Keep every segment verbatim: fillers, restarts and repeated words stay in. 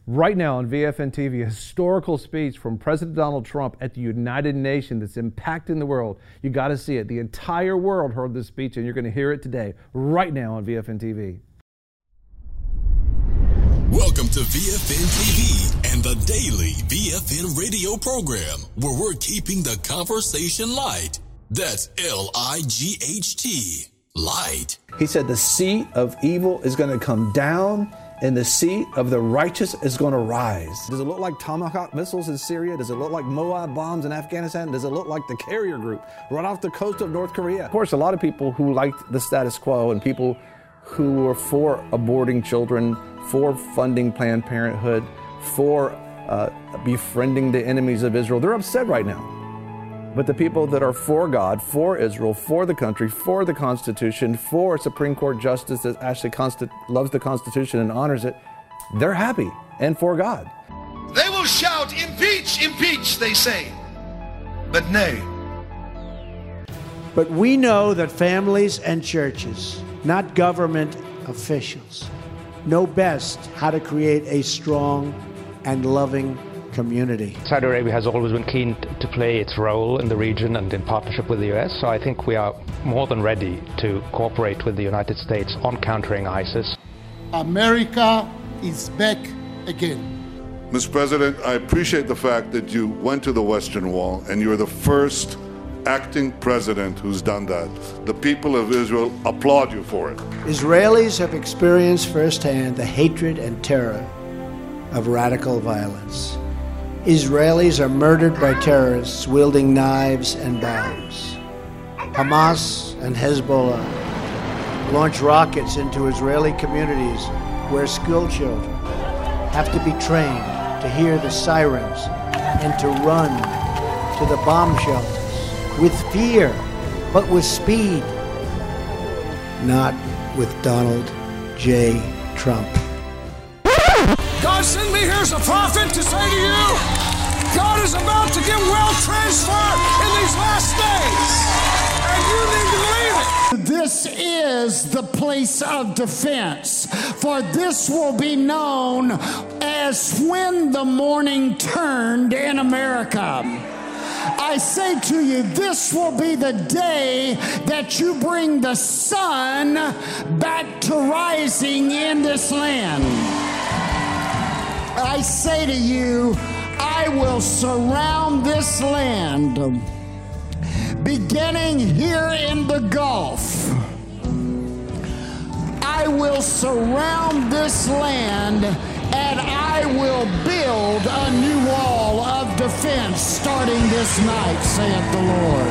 Right now on V F N T V, a historical speech from President Donald Trump at the United Nations that's impacting the world. You got to see it. The entire world heard this speech, and you're going to hear it today, right now on V F N T V. Welcome to V F N T V and the daily V F N radio program, where we're keeping the conversation light. That's L I G H T, light. He said the seat of evil is going to come down and the seat of the righteous is going to rise. Does it look like Tomahawk missiles in Syria? Does it look like Moab bombs in Afghanistan? Does it look like the Carrier Group right off the coast of North Korea? Of course, a lot of people who liked the status quo and people who were for aborting children, for funding Planned Parenthood, for uh, befriending the enemies of Israel, they're upset right now. But the people that are for God, for Israel, for the country, for the Constitution, for a Supreme Court justice that actually consti- loves the Constitution and honors it, they're happy and for God. They will shout, impeach, impeach, they say, but nay. But we know that families and churches, not government officials, know best how to create a strong and loving community. Saudi Arabia has always been keen to play its role in the region and in partnership with the U S, so I think we are more than ready to cooperate with the United States on countering ISIS. America is back again. Mister President, I appreciate the fact that you went to the Western Wall and you're the first acting president who's done that. The people of Israel applaud you for it. Israelis have experienced firsthand the hatred and terror of radical violence. Israelis are murdered by terrorists wielding knives and bombs. Hamas and Hezbollah launch rockets into Israeli communities where school children have to be trained to hear the sirens and to run to the bomb shelters with fear, but with speed. Not with Donald J. Trump. God sent me here as a prophet to say to you, God is about to give wealth transfer in these last days, and you need to believe it. This is the place of defense, for this will be known as when the morning turned in America. I say to you, this will be the day that you bring the sun back to rising in this land. I say to you, I will surround this land, beginning here in the Gulf. I will surround this land, and I will build a new wall of defense starting this night, saith the Lord.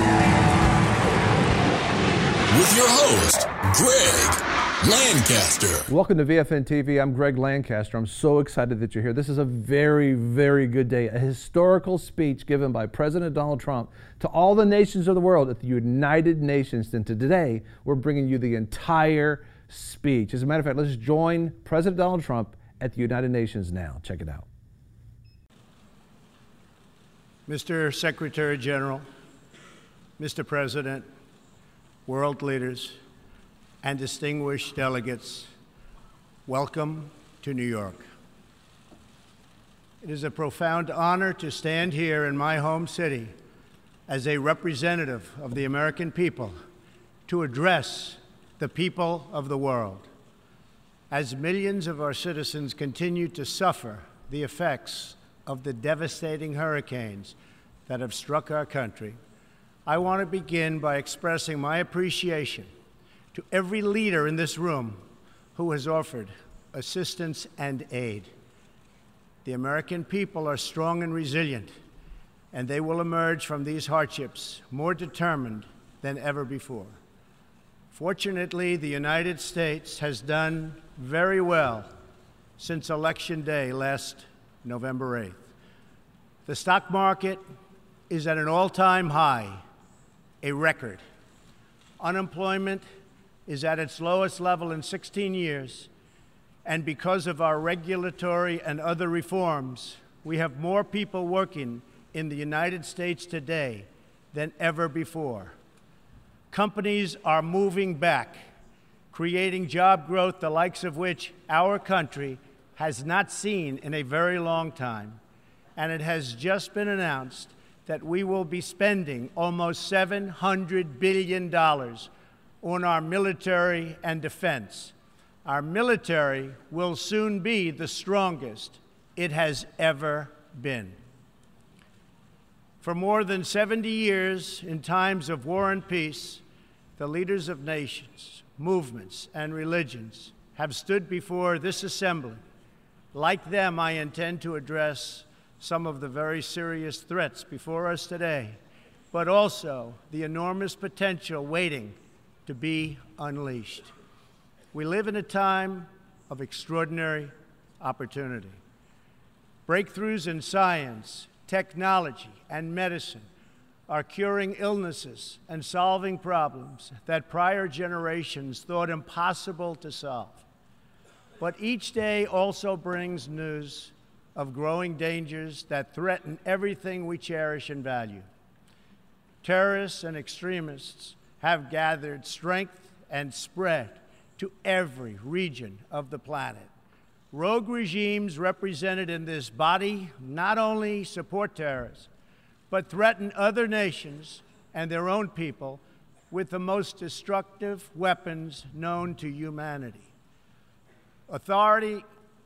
With your host, Greg Lancaster. Welcome to V F N T V. I'm Greg Lancaster. I'm so excited that you're here. This is a very, very good day. A historical speech given by President Donald Trump to all the nations of the world at the United Nations. And today, we're bringing you the entire speech. As a matter of fact, let's join President Donald Trump at the United Nations now. Check it out. Mister Secretary General, Mister President, world leaders, and distinguished delegates, welcome to New York. It is a profound honor to stand here in my home city as a representative of the American people to address the people of the world. As millions of our citizens continue to suffer the effects of the devastating hurricanes that have struck our country, I want to begin by expressing my appreciation to every leader in this room who has offered assistance and aid. The American people are strong and resilient, and they will emerge from these hardships more determined than ever before. Fortunately, the United States has done very well since Election Day last November eighth. The stock market is at an all-time high, a record. Unemployment is at its lowest level in sixteen years, and because of our regulatory and other reforms, we have more people working in the United States today than ever before. Companies are moving back, creating job growth the likes of which our country has not seen in a very long time, and it has just been announced that we will be spending almost seven hundred billion dollars on our military and defense. Our military will soon be the strongest it has ever been. For more than seventy years, in times of war and peace, the leaders of nations, movements, and religions have stood before this assembly. Like them, I intend to address some of the very serious threats before us today, but also the enormous potential waiting to be unleashed. We live in a time of extraordinary opportunity. Breakthroughs in science, technology, and medicine are curing illnesses and solving problems that prior generations thought impossible to solve. But each day also brings news of growing dangers that threaten everything we cherish and value. Terrorists and extremists have gathered strength and spread to every region of the planet. Rogue regimes represented in this body not only support terrorists, but threaten other nations and their own people with the most destructive weapons known to humanity. Authority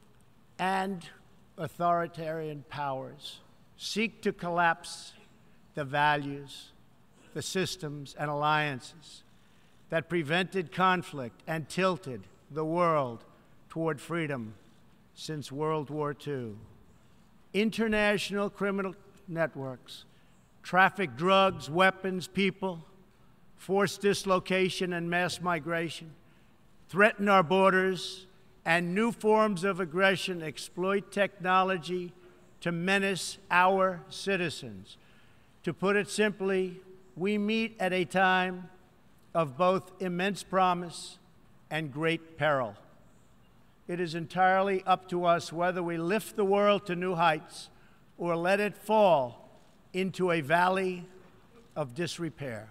and authoritarian powers seek to collapse the values, the systems, and alliances that prevented conflict and tilted the world toward freedom since World War Two. International criminal networks traffic drugs, weapons, people, force dislocation and mass migration, threaten our borders, and new forms of aggression exploit technology to menace our citizens. To put it simply, we meet at a time of both immense promise and great peril. It is entirely up to us whether we lift the world to new heights or let it fall into a valley of disrepair.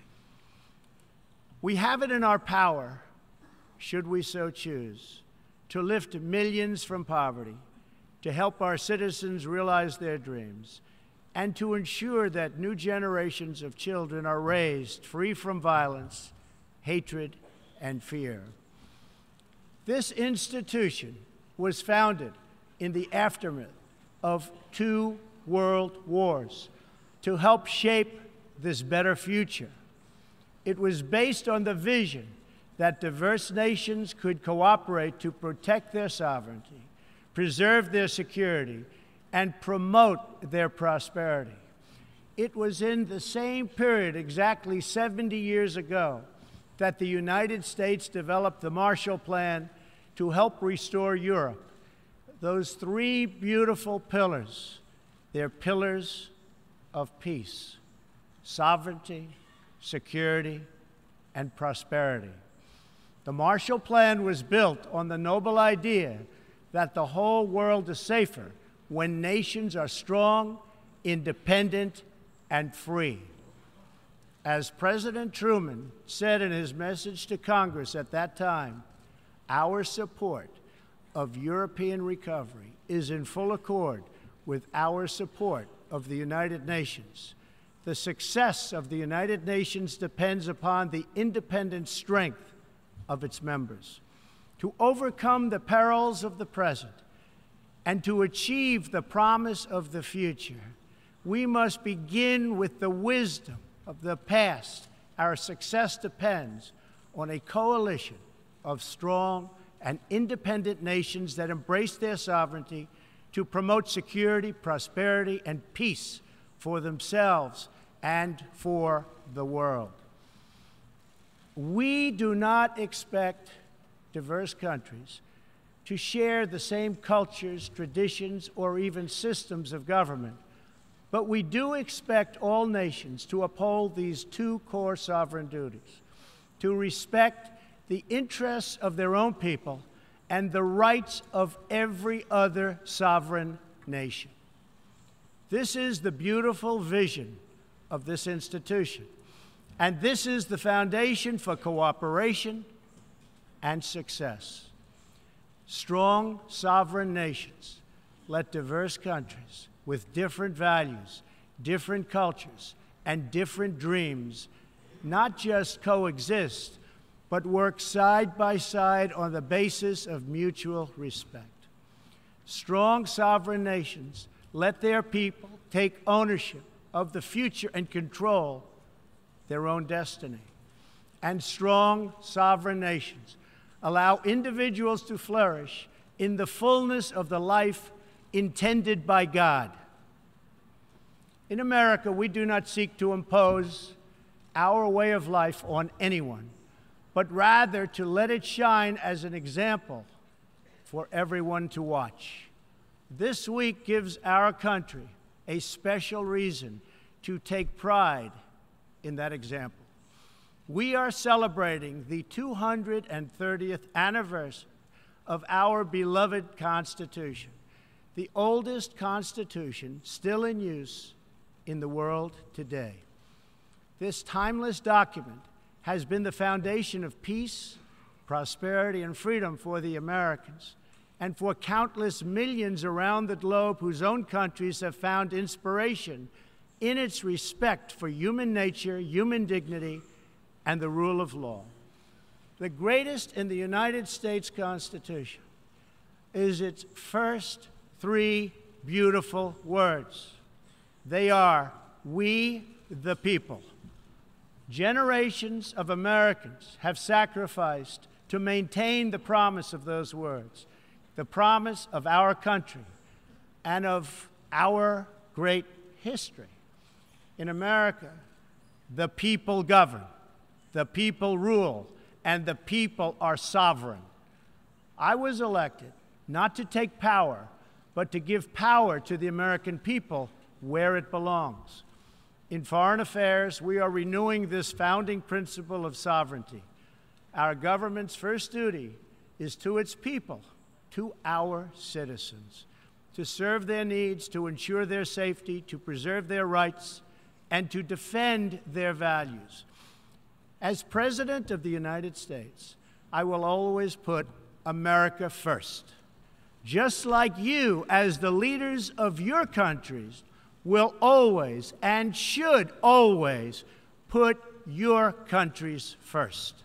We have it in our power, should we so choose, to lift millions from poverty, to help our citizens realize their dreams, and to ensure that new generations of children are raised free from violence, hatred, and fear. This institution was founded in the aftermath of two world wars to help shape this better future. It was based on the vision that diverse nations could cooperate to protect their sovereignty, preserve their security, and promote their prosperity. It was in the same period, exactly seventy years ago, that the United States developed the Marshall Plan to help restore Europe. Those three beautiful pillars, they're pillars of peace, sovereignty, security, and prosperity. The Marshall Plan was built on the noble idea that the whole world is safer when nations are strong, independent, and free. As President Truman said in his message to Congress at that time, our support of European recovery is in full accord with our support of the United Nations. The success of the United Nations depends upon the independent strength of its members. To overcome the perils of the present and to achieve the promise of the future, we must begin with the wisdom of the past. Our success depends on a coalition of strong and independent nations that embrace their sovereignty to promote security, prosperity, and peace for themselves and for the world. We do not expect diverse countries to share the same cultures, traditions, or even systems of government, but we do expect all nations to uphold these two core sovereign duties: to respect the interests of their own people and the rights of every other sovereign nation. This is the beautiful vision of this institution, and this is the foundation for cooperation and success. Strong, sovereign nations let diverse countries with different values, different cultures, and different dreams not just coexist, but work side by side on the basis of mutual respect. Strong, sovereign nations let their people take ownership of the future and control their own destiny. And strong, sovereign nations allow individuals to flourish in the fullness of the life intended by God. In America, we do not seek to impose our way of life on anyone, but rather to let it shine as an example for everyone to watch. This week gives our country a special reason to take pride in that example. We are celebrating the two hundred thirtieth anniversary of our beloved Constitution, the oldest Constitution still in use in the world today. This timeless document has been the foundation of peace, prosperity, and freedom for the Americans, and for countless millions around the globe whose own countries have found inspiration in its respect for human nature, human dignity, and the rule of law. The greatest in the United States Constitution is its first three beautiful words. They are, "We the people." Generations of Americans have sacrificed to maintain the promise of those words, the promise of our country and of our great history. In America, the people govern, the people rule, and the people are sovereign. I was elected not to take power, but to give power to the American people where it belongs. In foreign affairs, we are renewing this founding principle of sovereignty. Our government's first duty is to its people, to our citizens, to serve their needs, to ensure their safety, to preserve their rights, and to defend their values. As President of the United States, I will always put America first, just like you, as the leaders of your countries, will always and should always put your countries first.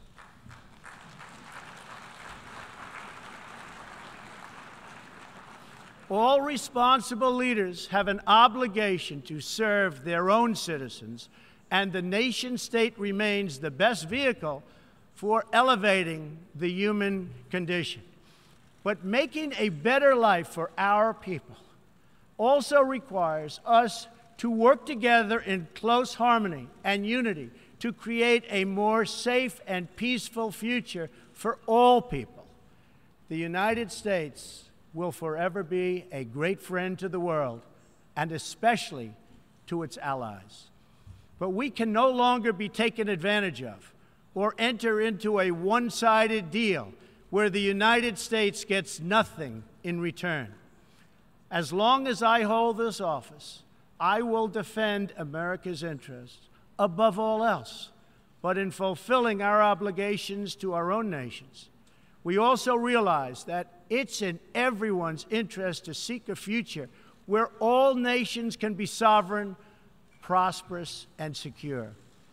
All responsible leaders have an obligation to serve their own citizens, and the nation-state remains the best vehicle for elevating the human condition. But making a better life for our people also requires us to work together in close harmony and unity to create a more safe and peaceful future for all people. The United States will forever be a great friend to the world, and especially to its allies. But we can no longer be taken advantage of or enter into a one-sided deal where the United States gets nothing in return. As long as I hold this office, I will defend America's interests above all else. But in fulfilling our obligations to our own nations, we also realize that it's in everyone's interest to seek a future where all nations can be sovereign, prosperous, and secure.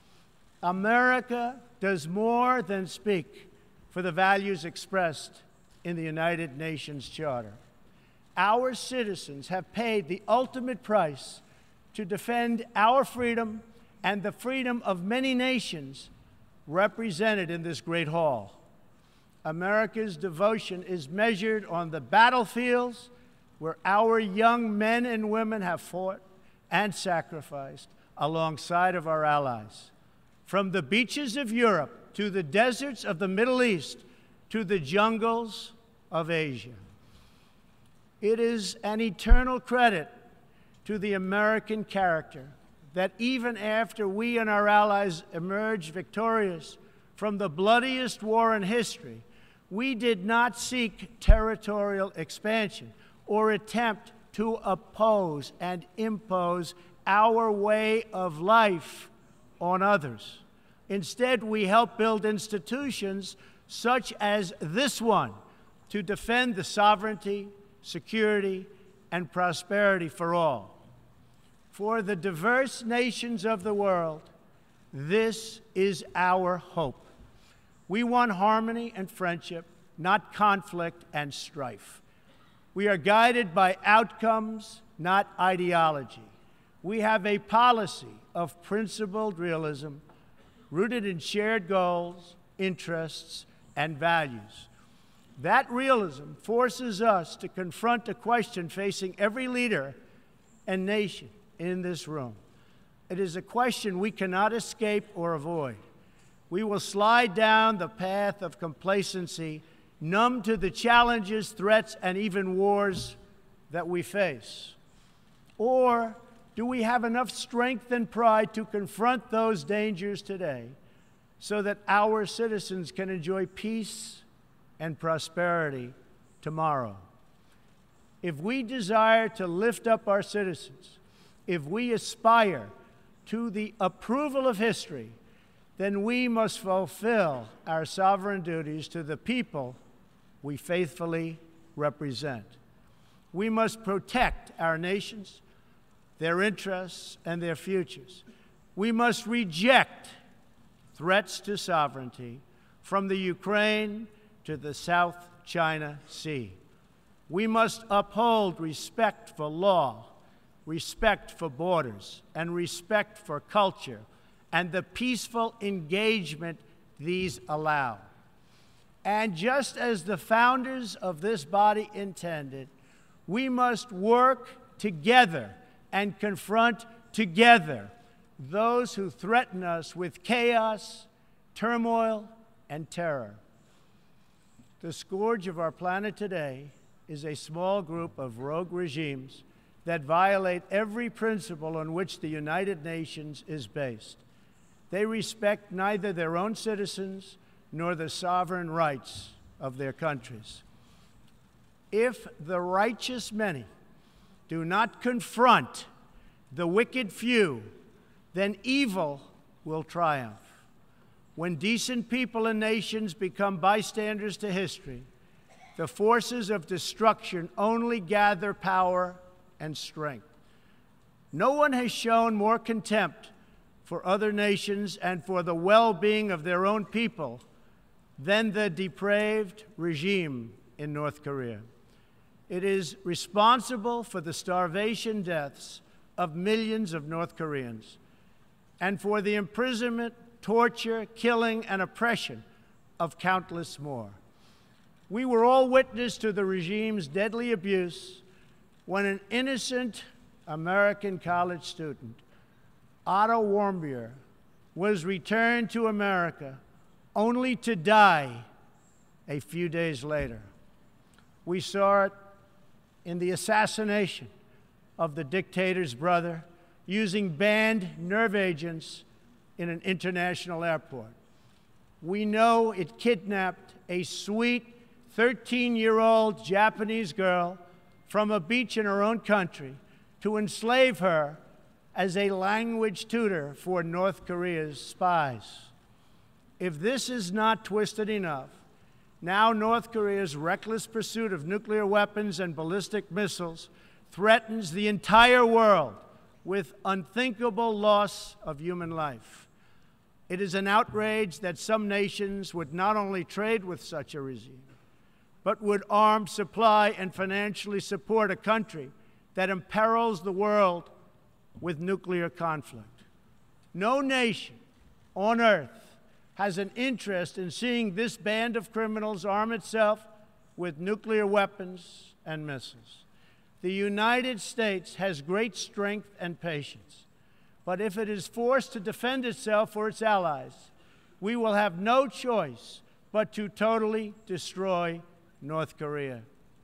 America does more than speak for the values expressed in the United Nations Charter. Our citizens have paid the ultimate price to defend our freedom and the freedom of many nations represented in this great hall. America's devotion is measured on the battlefields where our young men and women have fought and sacrificed alongside of our allies. From the beaches of Europe to the deserts of the Middle East to the jungles of Asia. It is an eternal credit to the American character that even after we and our allies emerged victorious from the bloodiest war in history, we did not seek territorial expansion or attempt to oppose and impose our way of life on others. Instead, we helped build institutions such as this one, to defend the sovereignty, security, and prosperity for all. For the diverse nations of the world, this is our hope. We want harmony and friendship, not conflict and strife. We are guided by outcomes, not ideology. We have a policy of principled realism rooted in shared goals, interests, and values. That realism forces us to confront a question facing every leader and nation in this room. It is a question we cannot escape or avoid. We will slide down the path of complacency, numb to the challenges, threats, and even wars that we face. Or do we have enough strength and pride to confront those dangers today so that our citizens can enjoy peace and prosperity tomorrow? If we desire to lift up our citizens, if we aspire to the approval of history, then we must fulfill our sovereign duties to the people we faithfully represent. We must protect our nations, their interests, and their futures. We must reject threats to sovereignty from the Ukraine to the South China Sea. We must uphold respect for law, respect for borders, and respect for culture, and the peaceful engagement these allow. And just as the founders of this body intended, we must work together and confront together those who threaten us with chaos, turmoil, and terror. The scourge of our planet today is a small group of rogue regimes that violate every principle on which the United Nations is based. They respect neither their own citizens nor the sovereign rights of their countries. If the righteous many do not confront the wicked few, then evil will triumph. When decent people and nations become bystanders to history, the forces of destruction only gather power and strength. No one has shown more contempt for other nations and for the well-being of their own people than the depraved regime in North Korea. It is responsible for the starvation deaths of millions of North Koreans and for the imprisonment, torture, killing, and oppression of countless more. We were all witness to the regime's deadly abuse when an innocent American college student, Otto Warmbier, was returned to America only to die a few days later. We saw it in the assassination of the dictator's brother using banned nerve agents in an international airport. We know it kidnapped a sweet thirteen-year-old Japanese girl from a beach in her own country to enslave her as a language tutor for North Korea's spies. If this is not twisted enough, now North Korea's reckless pursuit of nuclear weapons and ballistic missiles threatens the entire world with unthinkable loss of human life. It is an outrage that some nations would not only trade with such a regime, but would arm, supply, and financially support a country that imperils the world with nuclear conflict. No nation on earth has an interest in seeing this band of criminals arm itself with nuclear weapons and missiles. The United States has great strength and patience, but if it is forced to defend itself or its allies, we will have no choice but to totally destroy North Korea.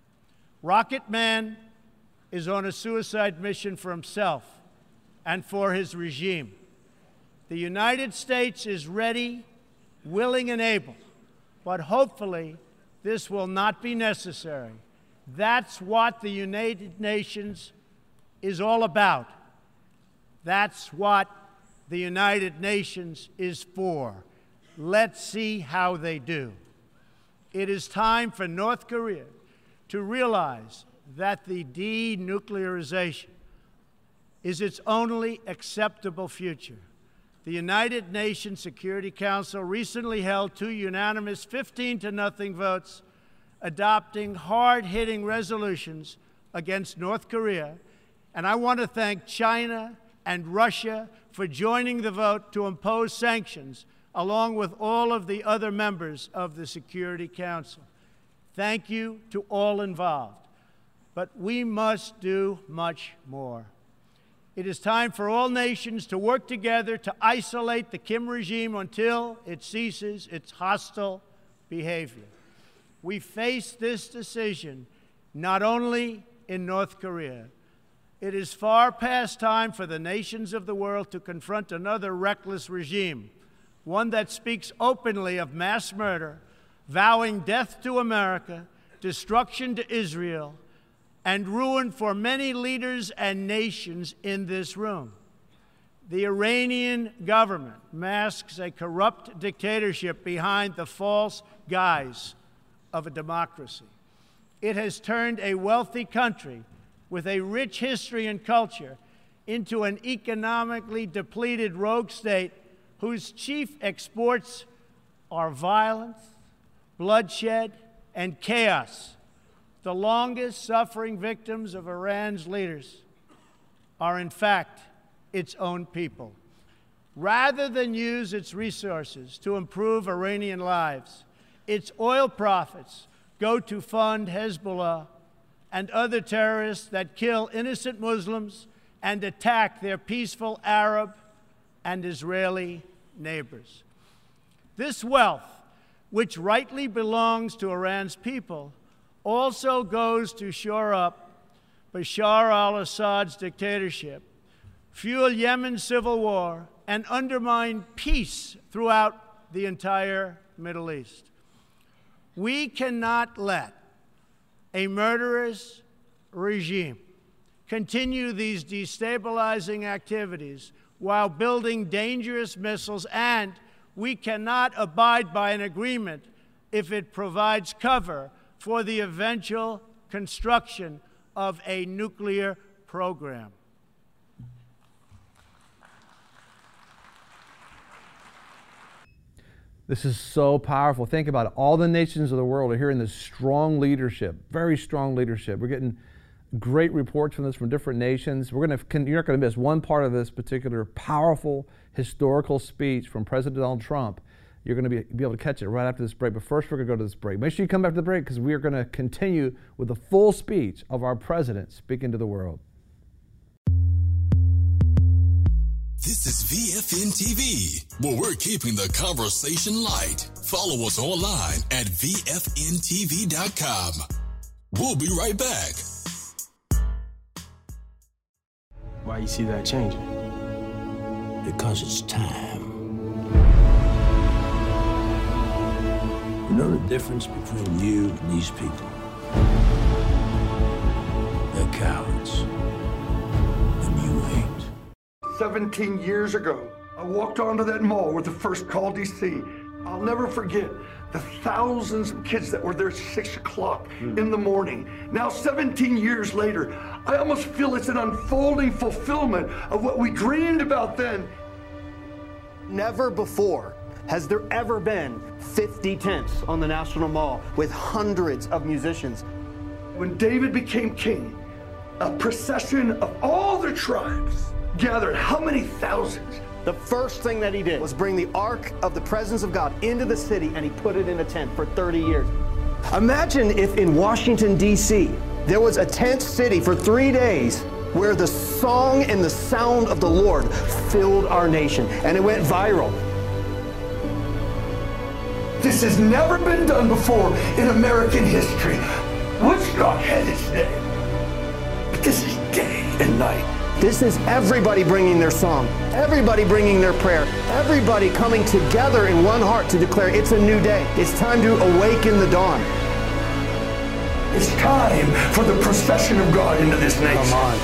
Rocket Man is on a suicide mission for himself and for his regime. The United States is ready, willing, and able, but hopefully this will not be necessary. That's what the United Nations is all about. That's what the United Nations is for. Let's see how they do. It is time for North Korea to realize that the denuclearization is its only acceptable future. The United Nations Security Council recently held two unanimous fifteen to nothing votes adopting hard-hitting resolutions against North Korea, and I want to thank China and Russia for joining the vote to impose sanctions along with all of the other members of the Security Council. Thank you to all involved. But we must do much more. It is time for all nations to work together to isolate the Kim regime until it ceases its hostile behavior. We face this decision not only in North Korea. It is far past time for the nations of the world to confront another reckless regime, one that speaks openly of mass murder, vowing death to America, destruction to Israel, and ruin for many leaders and nations in this room. The Iranian government masks a corrupt dictatorship behind the false guise of a democracy. It has turned a wealthy country with a rich history and culture into an economically depleted rogue state whose chief exports are violence, bloodshed, and chaos. The longest suffering victims of Iran's leaders are, in fact, its own people. Rather than use its resources to improve Iranian lives, its oil profits go to fund Hezbollah and other terrorists that kill innocent Muslims and attack their peaceful Arab and Israeli neighbors. This wealth, which rightly belongs to Iran's people, also goes to shore up Bashar al-Assad's dictatorship, fuel Yemen's civil war, and undermine peace throughout the entire Middle East. We cannot let a murderous regime continue these destabilizing activities while building dangerous missiles, and we cannot abide by an agreement if it provides cover for the eventual construction of a nuclear program. This is so powerful. Think about it. All the nations of the world are hearing this strong leadership, very strong leadership. We're getting great reports from this from different nations. We're going to, you're not going to miss one part of this particular powerful historical speech from President Donald Trump. You're going to be, be able to catch it right after this break. But first, we're going to go to this break. Make sure you come back to the break because we are going to continue with the full speech of our president speaking to the world. This is V F N T V, where we're keeping the conversation light. Follow us online at V F N T V dot com. We'll be right back. Why you see that changing? Because it's time. You know the difference between you and these people? They're cowards. And you ain't. seventeen years ago, I walked onto that mall with the first Call D C. I'll never forget the thousands of kids that were there at six o'clock mm. in the morning. Now, seventeen years later, I almost feel it's an unfolding fulfillment of what we dreamed about then. Never before has there ever been fifty tents on the National Mall with hundreds of musicians. When David became king, a procession of all the tribes gathered how many thousands? The first thing that he did was bring the Ark of the Presence of God into the city, and he put it in a tent for thirty years. Imagine if in Washington, D C, there was a tent city for three days where the song and the sound of the Lord filled our nation, and it went viral. This has never been done before in American history. Woodstock had its day, but this is day and night. This is everybody bringing their song, everybody bringing their prayer, everybody coming together in one heart to declare it's a new day. It's time to awaken the dawn. It's time for the procession of God into this nation. Come on.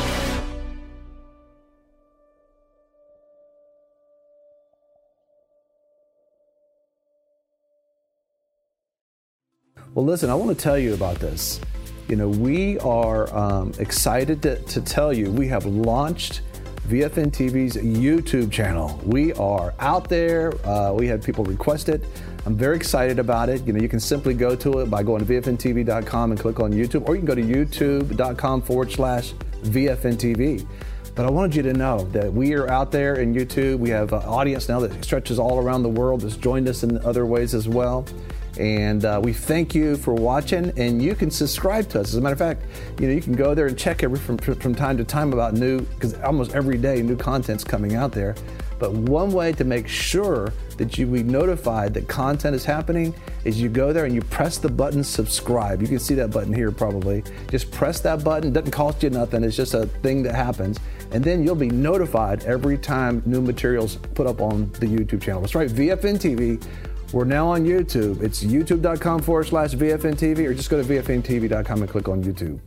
Well, listen, I want to tell you about this. You know, we are um, excited to, to tell you we have launched V F N T V's YouTube channel. We are out there. Uh, we had people request it. I'm very excited about it. You know, you can simply go to it by going to V F N T V dot com and click on YouTube, or you can go to youtube.com forward slash VFNTV. But I wanted you to know that we are out there in YouTube. We have an audience now that stretches all around the world, that's joined us in other ways as well. And uh, we thank you for watching, and you can subscribe to us. As a matter of fact, you know, you can go there and check every from, from time to time about new, because almost every day new content's coming out there. But one way to make sure that you be notified that content is happening is you go there and you press the button subscribe. You can see that button here probably. Just press that button. It doesn't cost you nothing. It's just a thing that happens. And then you'll be notified every time new materials put up on the YouTube channel. That's right, V F N T V. We're now on YouTube. It's youtube.com forward slash VFNTV, or just go to V F N T V dot com and click on YouTube.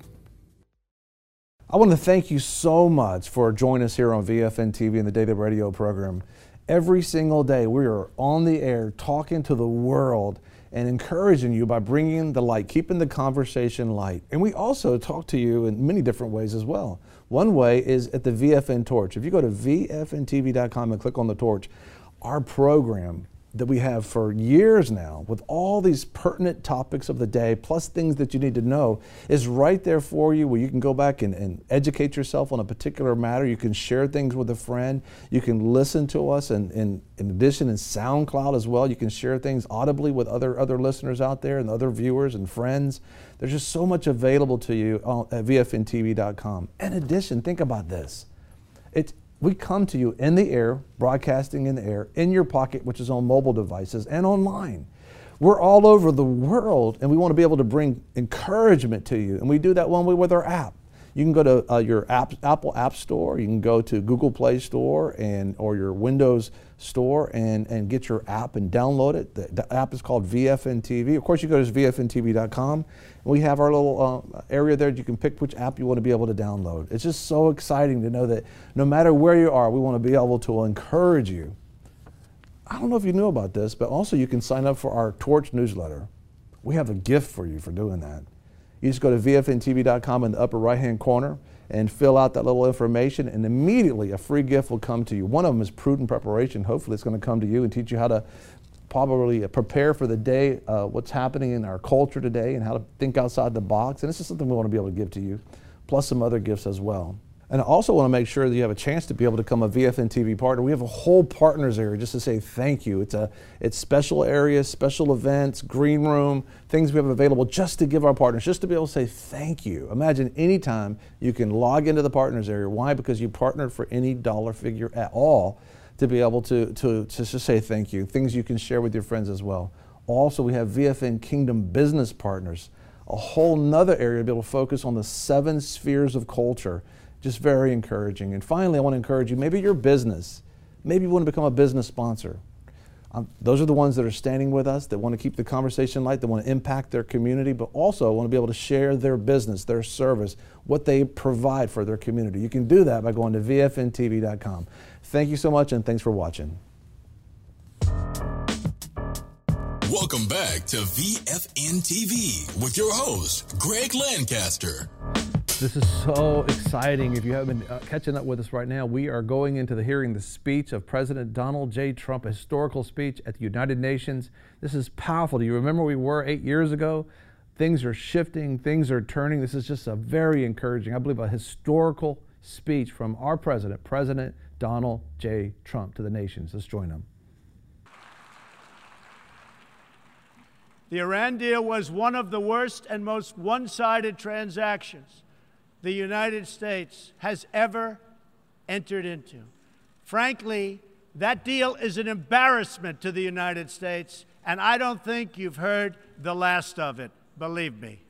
I want to thank you so much for joining us here on V F N T V and the Daily Radio program. Every single day we are on the air talking to the world and encouraging you by bringing the light, keeping the conversation light. And we also talk to you in many different ways as well. One way is at the V F N Torch. If you go to V F N T V dot com and click on the torch, our program that we have for years now with all these pertinent topics of the day, plus things that you need to know, is right there for you, where you can go back and, and educate yourself on a particular matter. You can share things with a friend. You can listen to us, and, and in addition in SoundCloud as well. You can share things audibly with other, other listeners out there and other viewers and friends. There's just so much available to you at V F N T V dot com. In addition, think about this. It's We come to you in the air, broadcasting in the air, in your pocket, which is on mobile devices, and online. We're all over the world, and we want to be able to bring encouragement to you. And we do that one way with our app. You can go to uh, your app, Apple App Store. You can go to Google Play Store and or your Windows Store and, and get your app and download it. The, the app is called V F N T V. Of course, you go to V F N T V dot com. We have our little uh, area there. You can pick which app you want to be able to download. It's just so exciting to know that no matter where you are, we want to be able to encourage you. I don't know if you knew about this, but also you can sign up for our Torch newsletter. We have a gift for you for doing that. You just go to V F N T V dot com in the upper right-hand corner and fill out that little information, and immediately a free gift will come to you. One of them is Prudent Preparation. Hopefully it's going to come to you and teach you how to probably prepare for the day, uh, what's happening in our culture today, and how to think outside the box. And this is something we want to be able to give to you, plus some other gifts as well. And I also want to make sure that you have a chance to be able to become a V F N T V partner. We have a whole partners area just to say thank you. It's a it's special areas, special events, green room, things we have available just to give our partners, just to be able to say thank you. Imagine anytime you can log into the partners area. Why? Because you partnered for any dollar figure at all to be able to, to, to just say thank you. Things you can share with your friends as well. Also, we have V F N Kingdom Business Partners, a whole nother area to be able to focus on the seven spheres of culture. Just very encouraging. And finally, I want to encourage you, maybe your business, maybe you want to become a business sponsor. Um, those are the ones that are standing with us, that want to keep the conversation light, that want to impact their community, but also want to be able to share their business, their service, what they provide for their community. You can do that by going to V F N T V dot com. Thank you so much, and thanks for watching. Welcome back to V F N T V with your host, Greg Lancaster. This is so exciting. If you haven't been uh, catching up with us right now, we are going into the hearing the speech of President Donald J. Trump, a historical speech at the United Nations. This is powerful. Do you remember where we were eight years ago? Things are shifting, things are turning. This is just a very encouraging, I believe, a historical speech from our president, President Donald J. Trump, to the nations. Let's join him. The Iran deal was one of the worst and most one-sided transactions the United States has ever entered into. Frankly, that deal is an embarrassment to the United States, and I don't think you've heard the last of it, believe me.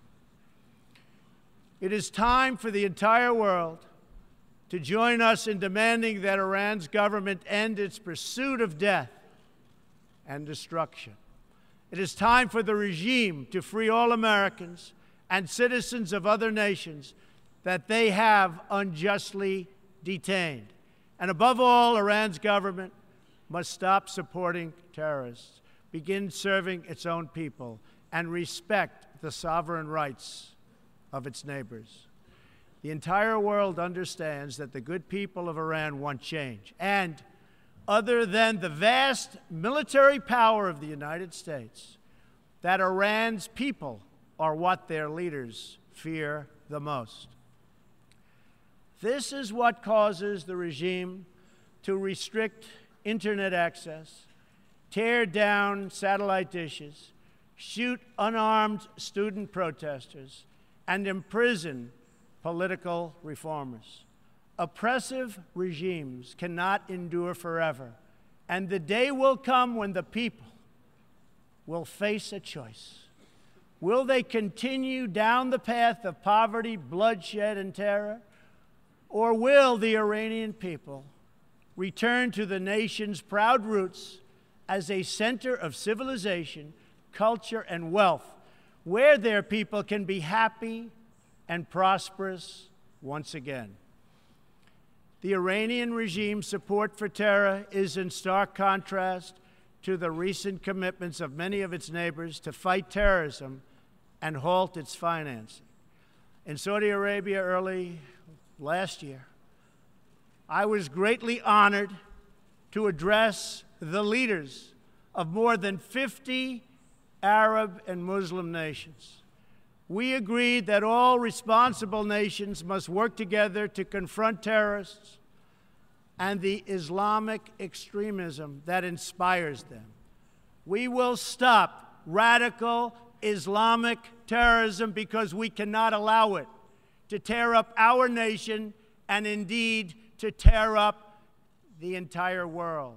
It is time for the entire world to join us in demanding that Iran's government end its pursuit of death and destruction. It is time for the regime to free all Americans and citizens of other nations that they have unjustly detained. And above all, Iran's government must stop supporting terrorists, begin serving its own people, and respect the sovereign rights of its neighbors. The entire world understands that the good people of Iran want change. And other than the vast military power of the United States, that Iran's people are what their leaders fear the most. This is what causes the regime to restrict internet access, tear down satellite dishes, shoot unarmed student protesters, and imprison political reformers. Oppressive regimes cannot endure forever, and the day will come when the people will face a choice. Will they continue down the path of poverty, bloodshed, and terror, or will the Iranian people return to the nation's proud roots as a center of civilization, culture, and wealth, where their people can be happy and prosperous once again? The Iranian regime's support for terror is in stark contrast to the recent commitments of many of its neighbors to fight terrorism and halt its financing. In Saudi Arabia early last year, I was greatly honored to address the leaders of more than fifty Arab and Muslim nations. We agreed that all responsible nations must work together to confront terrorists and the Islamic extremism that inspires them. We will stop radical Islamic terrorism because we cannot allow it to tear up our nation and indeed to tear up the entire world.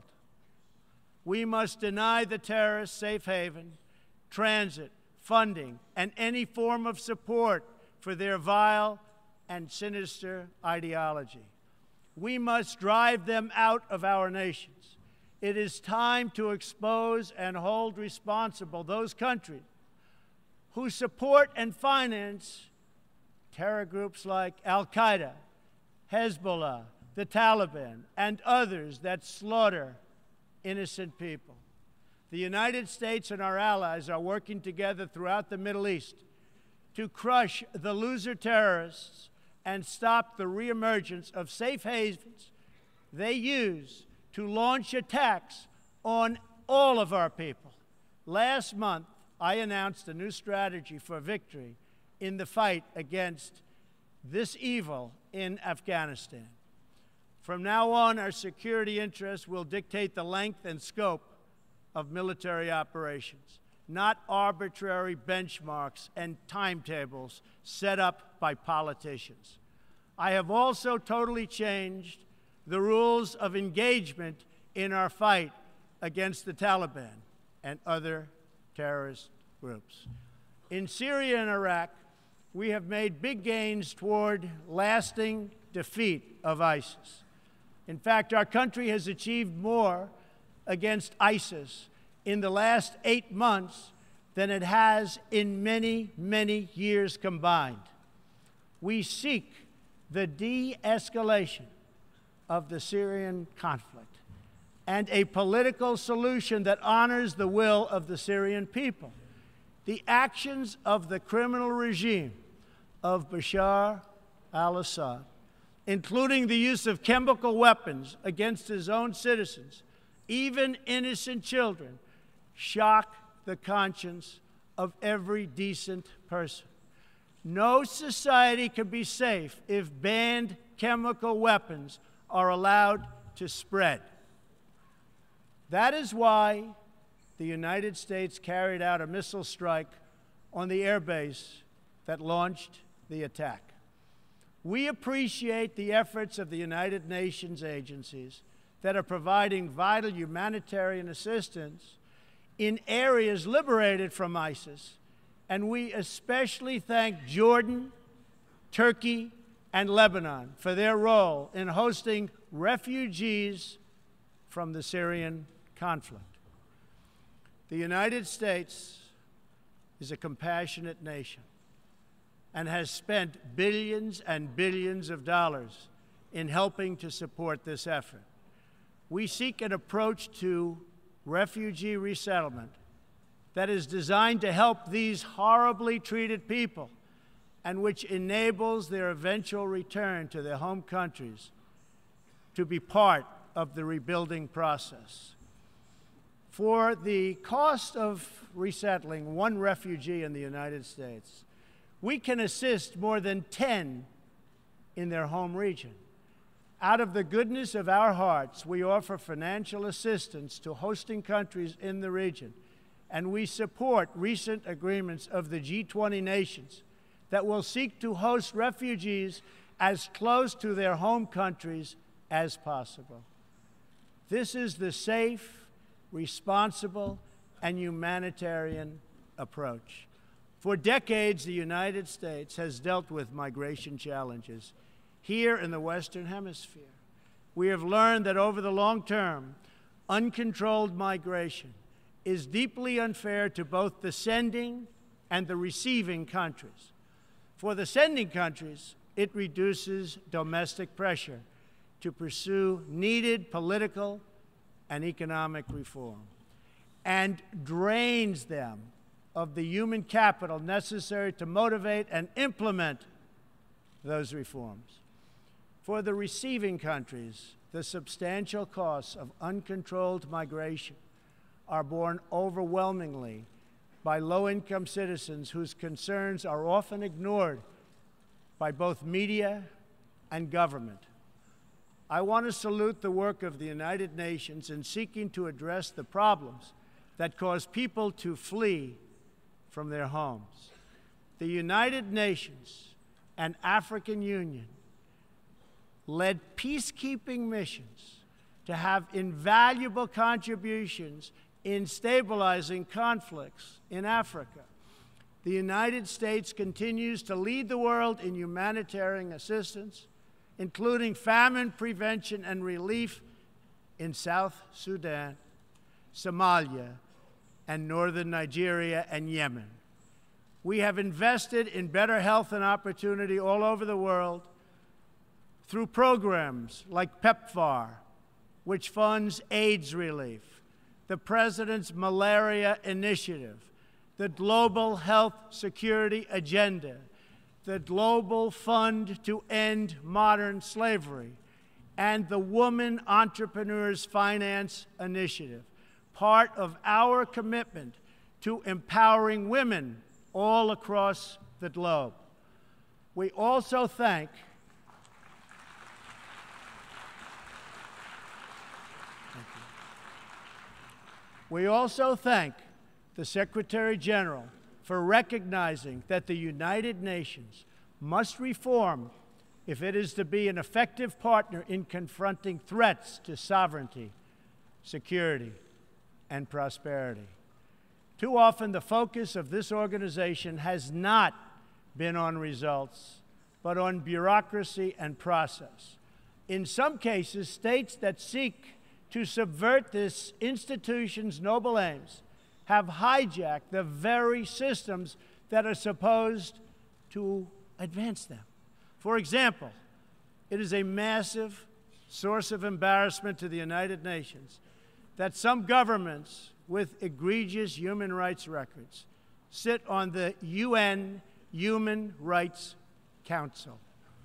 We must deny the terrorists safe haven, transit, funding, and any form of support for their vile and sinister ideology. We must drive them out of our nations. It is time to expose and hold responsible those countries who support and finance terror groups like Al-Qaeda, Hezbollah, the Taliban, and others that slaughter innocent people. The United States and our allies are working together throughout the Middle East to crush the loser terrorists and stop the reemergence of safe havens they use to launch attacks on all of our people. Last month, I announced a new strategy for victory in the fight against this evil in Afghanistan. From now on, our security interests will dictate the length and scope of military operations, not arbitrary benchmarks and timetables set up by politicians. I have also totally changed the rules of engagement in our fight against the Taliban and other terrorist groups. In Syria and Iraq, we have made big gains toward lasting defeat of ISIS. In fact, our country has achieved more against ISIS in the last eight months than it has in many, many years combined. We seek the de-escalation of the Syrian conflict and a political solution that honors the will of the Syrian people. The actions of the criminal regime of Bashar al-Assad, including the use of chemical weapons against his own citizens, even innocent children, shock the conscience of every decent person. No society can be safe if banned chemical weapons are allowed to spread. That is why the United States carried out a missile strike on the airbase that launched the attack. We appreciate the efforts of the United Nations agencies that are providing vital humanitarian assistance in areas liberated from ISIS, and we especially thank Jordan, Turkey, and Lebanon for their role in hosting refugees from the Syrian conflict. The United States is a compassionate nation and has spent billions and billions of dollars in helping to support this effort. We seek an approach to refugee resettlement that is designed to help these horribly treated people and which enables their eventual return to their home countries to be part of the rebuilding process. For the cost of resettling one refugee in the United States, we can assist more than ten in their home region. Out of the goodness of our hearts, we offer financial assistance to hosting countries in the region, and we support recent agreements of the G twenty nations that will seek to host refugees as close to their home countries as possible. This is the safe, responsible, and humanitarian approach. For decades, the United States has dealt with migration challenges here in the Western Hemisphere. We have learned that over the long term, uncontrolled migration is deeply unfair to both the sending and the receiving countries. For the sending countries, it reduces domestic pressure to pursue needed political and economic reform and drains them of the human capital necessary to motivate and implement those reforms. For the receiving countries, the substantial costs of uncontrolled migration are borne overwhelmingly by low-income citizens whose concerns are often ignored by both media and government. I want to salute the work of the United Nations in seeking to address the problems that cause people to flee from their homes. The United Nations and African Union led peacekeeping missions to have invaluable contributions in stabilizing conflicts in Africa. The United States continues to lead the world in humanitarian assistance, including famine prevention and relief in South Sudan, Somalia, and northern Nigeria and Yemen. We have invested in better health and opportunity all over the world through programs like PEPFAR, which funds AIDS relief, the President's Malaria Initiative, the Global Health Security Agenda, the Global Fund to End Modern Slavery, and the Woman Entrepreneurs Finance Initiative, part of our commitment to empowering women all across the globe. We also thank We also thank the Secretary General for recognizing that the United Nations must reform if it is to be an effective partner in confronting threats to sovereignty, security, and prosperity. Too often, the focus of this organization has not been on results, but on bureaucracy and process. In some cases, states that seek to subvert this institution's noble aims have hijacked the very systems that are supposed to advance them. For example, it is a massive source of embarrassment to the United Nations that some governments with egregious human rights records sit on the U N Human Rights Council.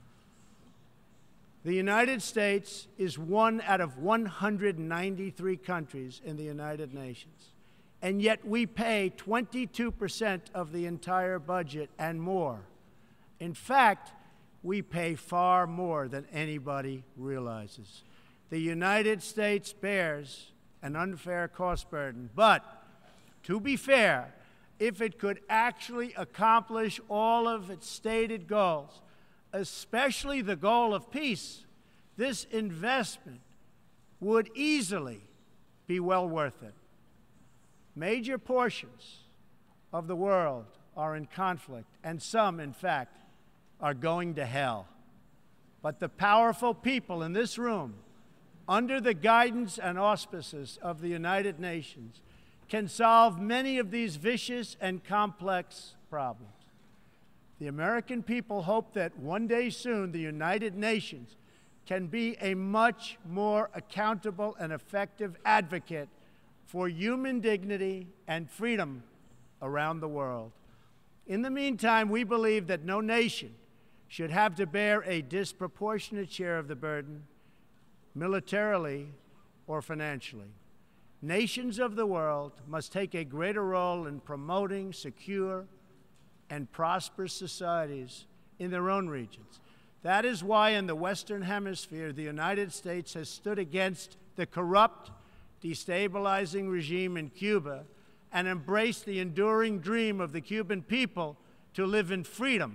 The United States is one out of one hundred ninety-three countries in the United Nations, and yet we pay twenty-two percent of the entire budget and more. In fact, we pay far more than anybody realizes. The United States bears an unfair cost burden, but to be fair, if it could actually accomplish all of its stated goals, especially the goal of peace, this investment would easily be well worth it. Major portions of the world are in conflict, and some, in fact, are going to hell. But the powerful people in this room, under the guidance and auspices of the United Nations, can solve many of these vicious and complex problems. The American people hope that one day soon the United Nations can be a much more accountable and effective advocate for human dignity and freedom around the world. In the meantime, we believe that no nation should have to bear a disproportionate share of the burden, militarily or financially. Nations of the world must take a greater role in promoting secure and prosperous societies in their own regions. That is why in the Western Hemisphere, the United States has stood against the corrupt, destabilizing regime in Cuba and embraced the enduring dream of the Cuban people to live in freedom.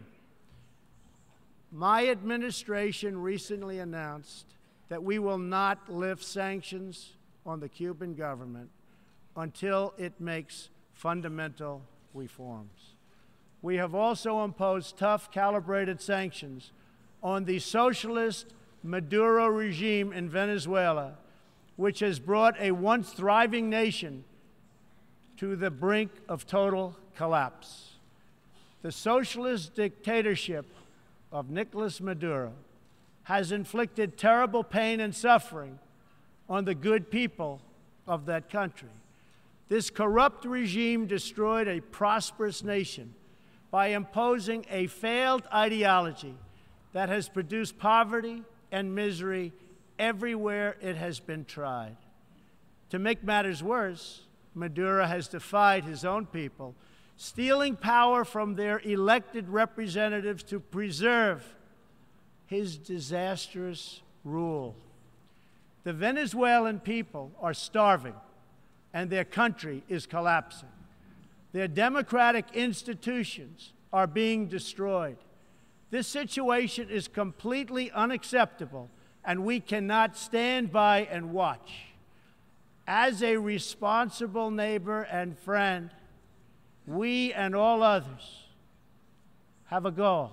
My administration recently announced that we will not lift sanctions on the Cuban government until it makes fundamental reforms. We have also imposed tough, calibrated sanctions on the socialist Maduro regime in Venezuela, which has brought a once thriving nation to the brink of total collapse. The socialist dictatorship of Nicolas Maduro has inflicted terrible pain and suffering on the good people of that country. This corrupt regime destroyed a prosperous nation by imposing a failed ideology that has produced poverty and misery everywhere it has been tried. To make matters worse, Maduro has defied his own people, stealing power from their elected representatives to preserve his disastrous rule. The Venezuelan people are starving, and their country is collapsing. Their democratic institutions are being destroyed. This situation is completely unacceptable, and we cannot stand by and watch. As a responsible neighbor and friend, we and all others have a goal.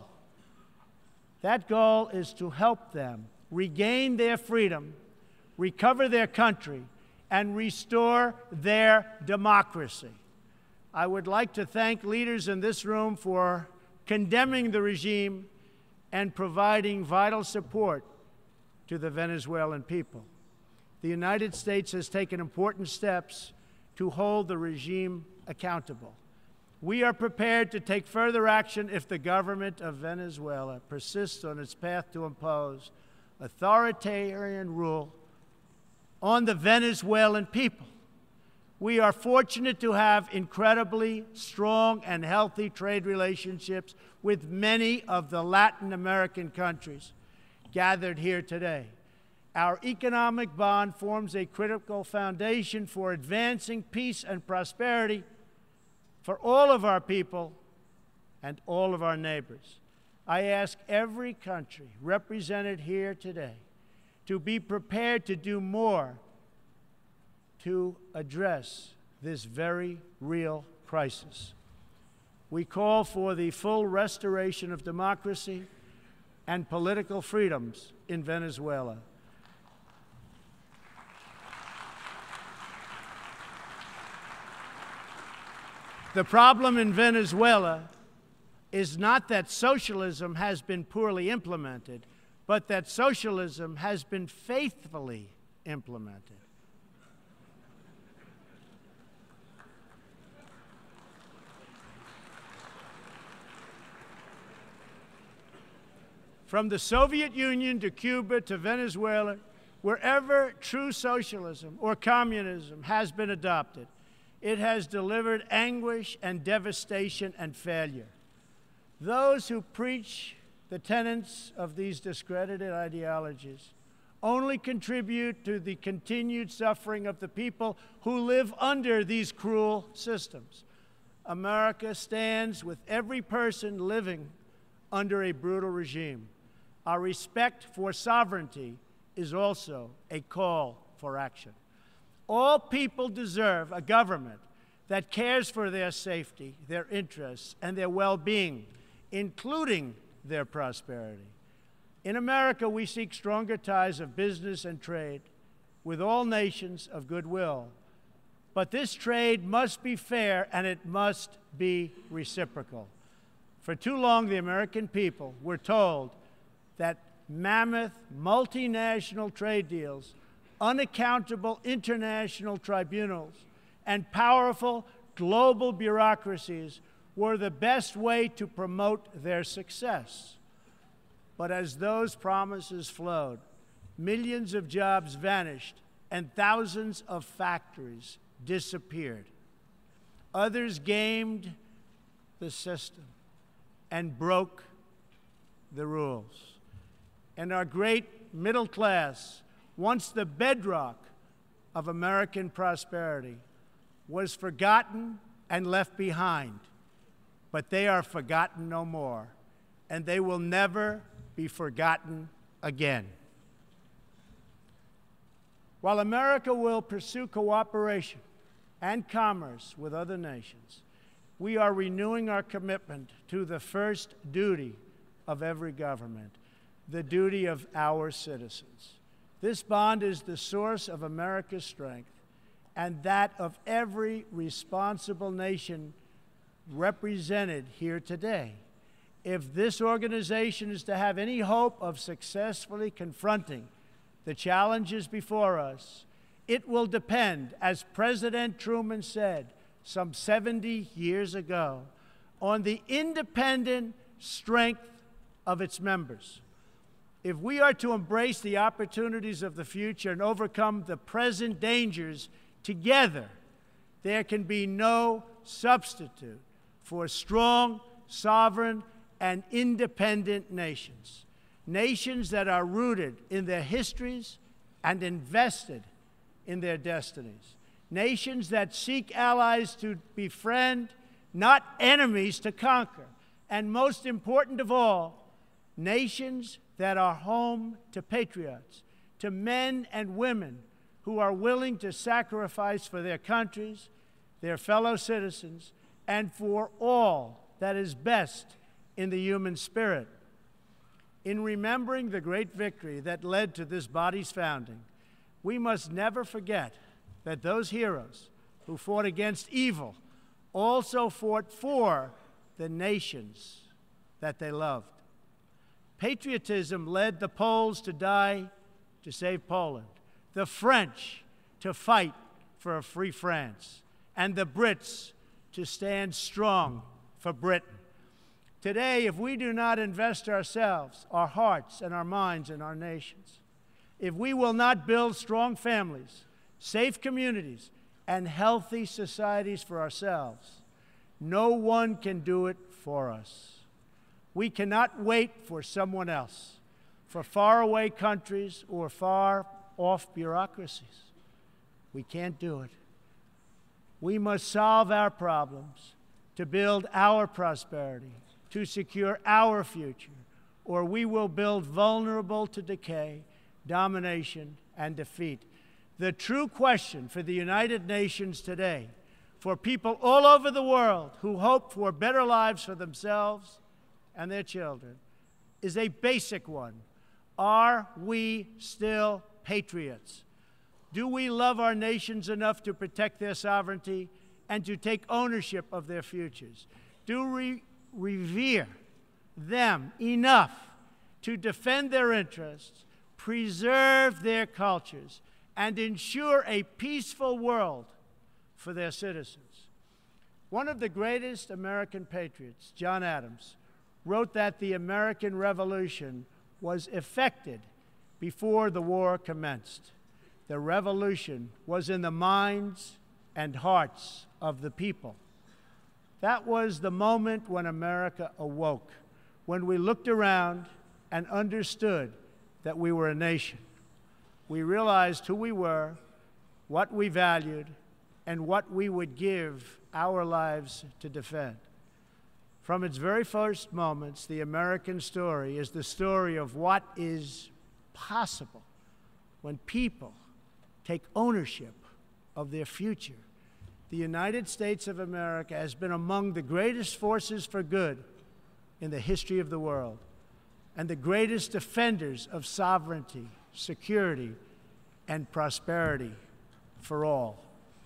That goal is to help them regain their freedom, recover their country, and restore their democracy. I would like to thank leaders in this room for condemning the regime and providing vital support to the Venezuelan people. The United States has taken important steps to hold the regime accountable. We are prepared to take further action if the government of Venezuela persists on its path to impose authoritarian rule on the Venezuelan people. We are fortunate to have incredibly strong and healthy trade relationships with many of the Latin American countries gathered here today. Our economic bond forms a critical foundation for advancing peace and prosperity for all of our people and all of our neighbors. I ask every country represented here today to be prepared to do more to address this very real crisis. We call for the full restoration of democracy and political freedoms in Venezuela. The problem in Venezuela is not that socialism has been poorly implemented, but that socialism has been faithfully implemented. From the Soviet Union to Cuba to Venezuela, wherever true socialism or communism has been adopted, it has delivered anguish and devastation and failure. Those who preach the tenets of these discredited ideologies only contribute to the continued suffering of the people who live under these cruel systems. America stands with every person living under a brutal regime. Our respect for sovereignty is also a call for action. All people deserve a government that cares for their safety, their interests, and their well-being, including their prosperity. In America, we seek stronger ties of business and trade with all nations of goodwill. But this trade must be fair, and it must be reciprocal. For too long, the American people were told that mammoth multinational trade deals, unaccountable international tribunals, and powerful global bureaucracies were the best way to promote their success. But as those promises flowed, millions of jobs vanished and thousands of factories disappeared. Others gamed the system and broke the rules. And our great middle class, once the bedrock of American prosperity, was forgotten and left behind. But they are forgotten no more, and they will never be forgotten again. While America will pursue cooperation and commerce with other nations, we are renewing our commitment to the first duty of every government, the duty of our citizens. This bond is the source of America's strength and that of every responsible nation represented here today. If this organization is to have any hope of successfully confronting the challenges before us, it will depend, as President Truman said some seventy years ago, on the independent strength of its members. If we are to embrace the opportunities of the future and overcome the present dangers together, there can be no substitute for strong, sovereign, and independent nations. Nations that are rooted in their histories and invested in their destinies. Nations that seek allies to befriend, not enemies to conquer. And most important of all, nations that are home to patriots, to men and women who are willing to sacrifice for their countries, their fellow citizens, and for all that is best in the human spirit. In remembering the great victory that led to this body's founding, we must never forget that those heroes who fought against evil also fought for the nations that they loved. Patriotism led the Poles to die to save Poland, the French to fight for a free France, and the Brits to stand strong for Britain. Today, if we do not invest ourselves, our hearts, and our minds in our nations, if we will not build strong families, safe communities, and healthy societies for ourselves, no one can do it for us. We cannot wait for someone else, for faraway countries or far-off bureaucracies. We can't do it. We must solve our problems to build our prosperity, to secure our future, or we will build vulnerable to decay, domination, and defeat. The true question for the United Nations today, for people all over the world who hope for better lives for themselves and their children, is a basic one. Are we still patriots? Do we love our nations enough to protect their sovereignty and to take ownership of their futures? Do we revere them enough to defend their interests, preserve their cultures, and ensure a peaceful world for their citizens? One of the greatest American patriots, John Adams, wrote that the American Revolution was effected before the war commenced. The revolution was in the minds and hearts of the people. That was the moment when America awoke, when we looked around and understood that we were a nation. We realized who we were, what we valued, and what we would give our lives to defend. From its very first moments, the American story is the story of what is possible when people take ownership of their future. The United States of America has been among the greatest forces for good in the history of the world, and the greatest defenders of sovereignty, security, and prosperity for all.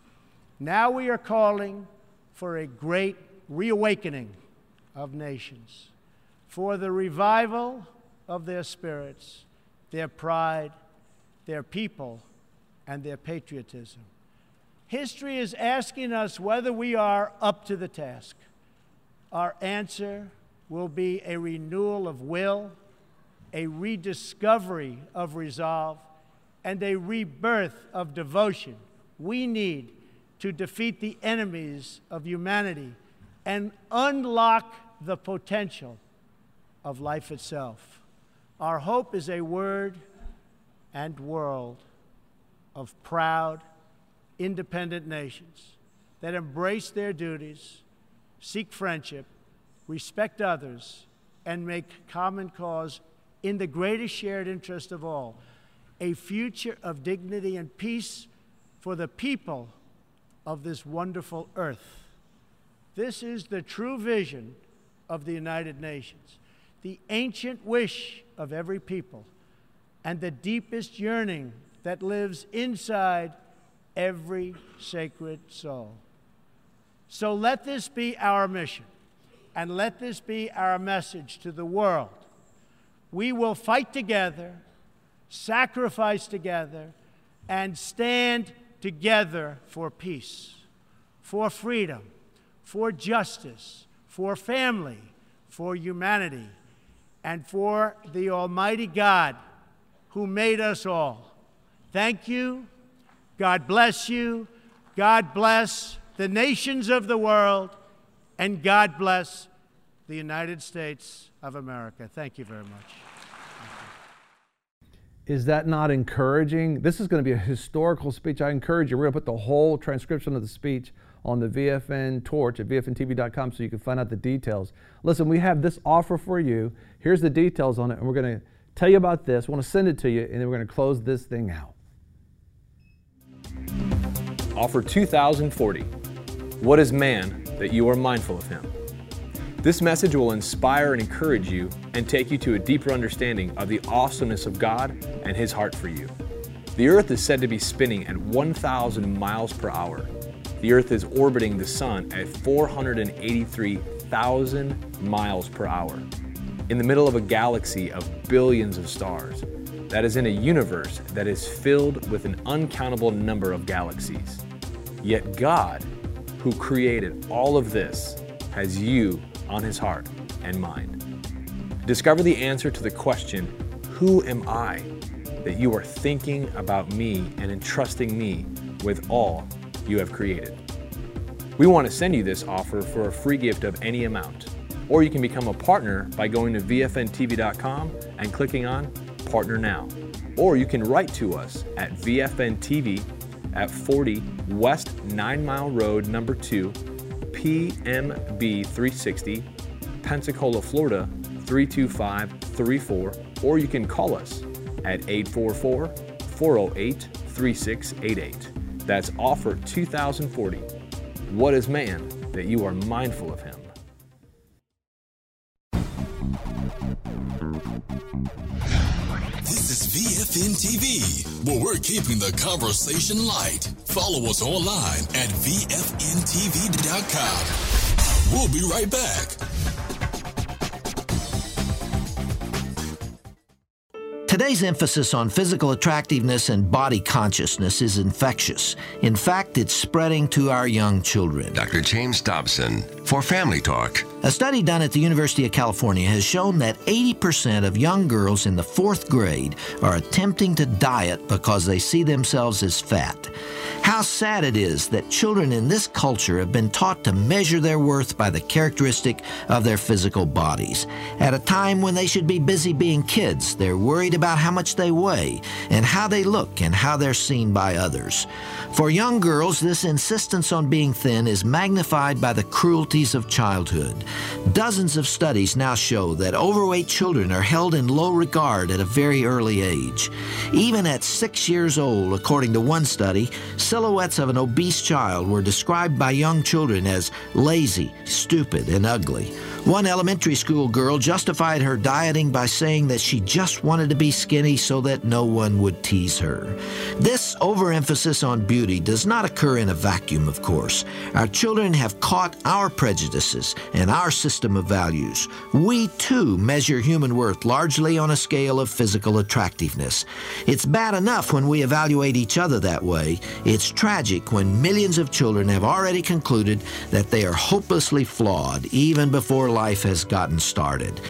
Now we are calling for a great reawakening of nations, for the revival of their spirits, their pride, their people, and their patriotism. History is asking us whether we are up to the task. Our answer will be a renewal of will, a rediscovery of resolve, and a rebirth of devotion we need to defeat the enemies of humanity and unlock the potential of life itself. Our hope is a word and world of proud, independent nations that embrace their duties, seek friendship, respect others, and make common cause in the greatest shared interest of all, a future of dignity and peace for the people of this wonderful earth. This is the true vision of the United Nations, the ancient wish of every people, and the deepest yearning that lives inside every sacred soul. So let this be our mission, and let this be our message to the world. We will fight together, sacrifice together, and stand together for peace, for freedom, for justice, for family, for humanity, and for the Almighty God who made us all. Thank you. God bless you. God bless the nations of the world, and God bless the United States of America. Thank you very much. Is that not encouraging? This is going to be a historical speech. I encourage you. We're going to put the whole transcription of the speech on the V F N Torch at V F N T V dot com so you can find out the details. Listen, we have this offer for you. Here's the details on it, and we're going to tell you about this. We want to send it to you, and then we're going to close this thing out. Offer two thousand forty. What is man that you are mindful of him? This message will inspire and encourage you and take you to a deeper understanding of the awesomeness of God and His heart for you. The Earth is said to be spinning at one thousand miles per hour. The Earth is orbiting the Sun at four hundred eighty-three thousand miles per hour, in the middle of a galaxy of billions of stars that is in a universe that is filled with an uncountable number of galaxies. Yet God, who created all of this, has you on His heart and mind. Discover the answer to the question, who am I, that you are thinking about me and entrusting me with all you have created. We want to send you this offer for a free gift of any amount, or you can become a partner by going to V F N T V dot com and clicking on Partner Now. Or you can write to us at V F N T V at forty West Nine Mile Road, number two, P M B three sixty, Pensacola, Florida three two five three four, or you can call us at eight four four, four zero eight, three six eight eight. That's offer two thousand forty. What is man that you are mindful of him? This is V F N T V, where we're keeping the conversation light. Follow us online at V F N T V dot com. We'll be right back. Today's emphasis on physical attractiveness and body consciousness is infectious. In fact, it's spreading to our young children. Doctor James Dobson for Family Talk. A study done at the University of California has shown that eighty percent of young girls in the fourth grade are attempting to diet because they see themselves as fat. How sad it is that children in this culture have been taught to measure their worth by the characteristic of their physical bodies. At a time when they should be busy being kids, they're worried about how much they weigh and how they look and how they're seen by others. For young girls, this insistence on being thin is magnified by the cruelties of childhood. Dozens of studies now show that overweight children are held in low regard at a very early age. Even at six years old, according to one study, silhouettes of an obese child were described by young children as lazy, stupid, and ugly. One elementary school girl justified her dieting by saying that she just wanted to be skinny so that no one would tease her. This overemphasis on beauty does not occur in a vacuum, of course. Our children have caught our prejudices and our system of values. We, too, measure human worth largely on a scale of physical attractiveness. It's bad enough when we evaluate each other that way. It's tragic when millions of children have already concluded that they are hopelessly flawed even before life has gotten started.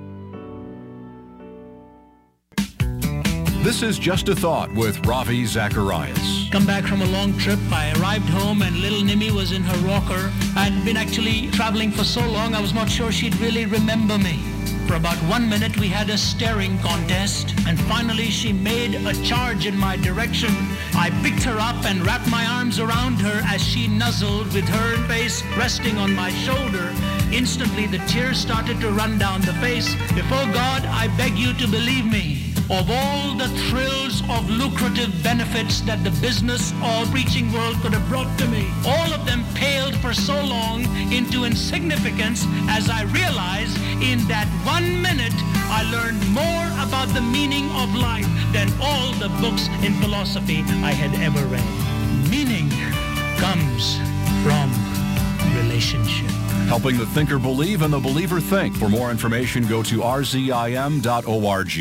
This is Just a Thought with Ravi Zacharias. Come back from a long trip. I arrived home and little Nimmy was in her rocker. I'd been actually traveling for so long I was not sure she'd really remember me. For about one minute we had a staring contest, and finally she made a charge in my direction. I picked her up and wrapped my arms around her as she nuzzled with her face resting on my shoulder. Instantly the tears started to run down the face. Before God, I beg you to believe me. Of all the thrills of lucrative benefits that the business or preaching world could have brought to me, all of them paled for so long into insignificance as I realized in that one minute I learned more about the meaning of life than all the books in philosophy I had ever read. Meaning comes from relationship. Helping the thinker believe and the believer think. For more information, go to r z i m dot org.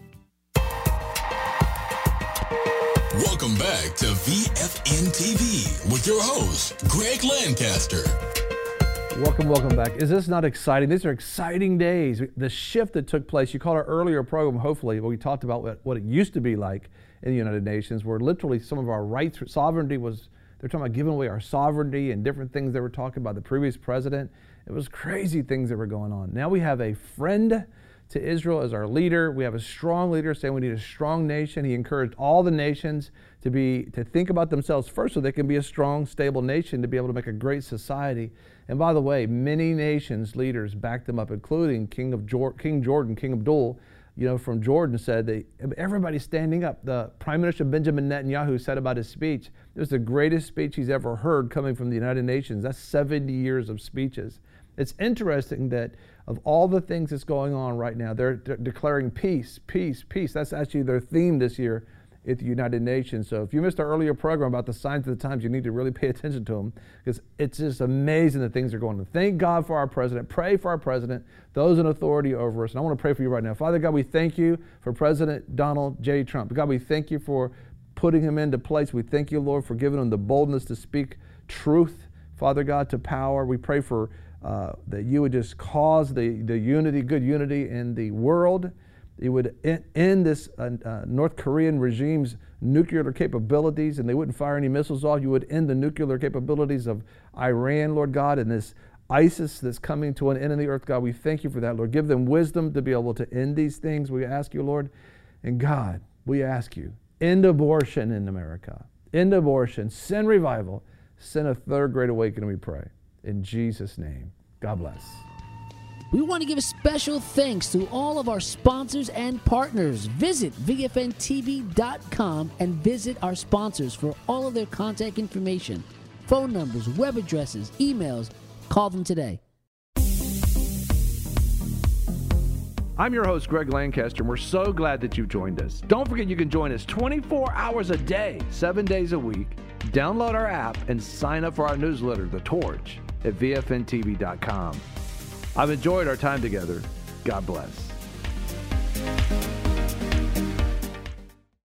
Welcome back to V F N T V with your host, Greg Lancaster. Welcome, welcome back. Is this not exciting? These are exciting days. The shift that took place, you caught our earlier program, hopefully, where we talked about what, what it used to be like in the United Nations, where literally some of our rights, sovereignty was, they're talking about giving away our sovereignty and different things they were talking about the previous president. It was crazy things that were going on. Now we have a friend to Israel as our leader. We have a strong leader saying we need a strong nation. He encouraged all the nations to be to think about themselves first so they can be a strong, stable nation to be able to make a great society. And by the way, many nations leaders backed them up, including King of Jor- King Jordan, King Abdul, you know, from Jordan, said that everybody's standing up. The Prime Minister Benjamin Netanyahu said about his speech, it was the greatest speech he's ever heard coming from the United Nations. That's seventy years of speeches. It's interesting that of all the things that's going on right now, they're de- declaring peace, peace, peace. That's actually their theme this year at the United Nations. So if you missed our earlier program about the signs of the times, you need to really pay attention to them, because it's just amazing that things are going on. Thank God for our president. Pray for our president, those in authority over us. And I want to pray for you right now. Father God, we thank you for President Donald J. Trump. God, we thank you for putting him into place. We thank you, Lord, for giving him the boldness to speak truth, Father God, to power. We pray for Uh, that you would just cause the, the unity, good unity in the world. It would end this uh, uh, North Korean regime's nuclear capabilities, and they wouldn't fire any missiles off. You would end the nuclear capabilities of Iran, Lord God, and this ISIS that's coming to an end in the earth. God, we thank you for that, Lord. Give them wisdom to be able to end these things. We ask you, Lord. And God, we ask you, end abortion in America. End abortion. Send revival. Send a third great awakening, we pray. In Jesus' name, God bless. We want to give a special thanks to all of our sponsors and partners. Visit V F N T V dot com and visit our sponsors for all of their contact information, phone numbers, web addresses, emails. Call them today. I'm your host, Greg Lancaster, and we're so glad that you've joined us. Don't forget you can join us twenty-four hours a day, seven days a week. Download our app and sign up for our newsletter, The Torch, at V F N T V dot com. I've enjoyed our time together. God bless.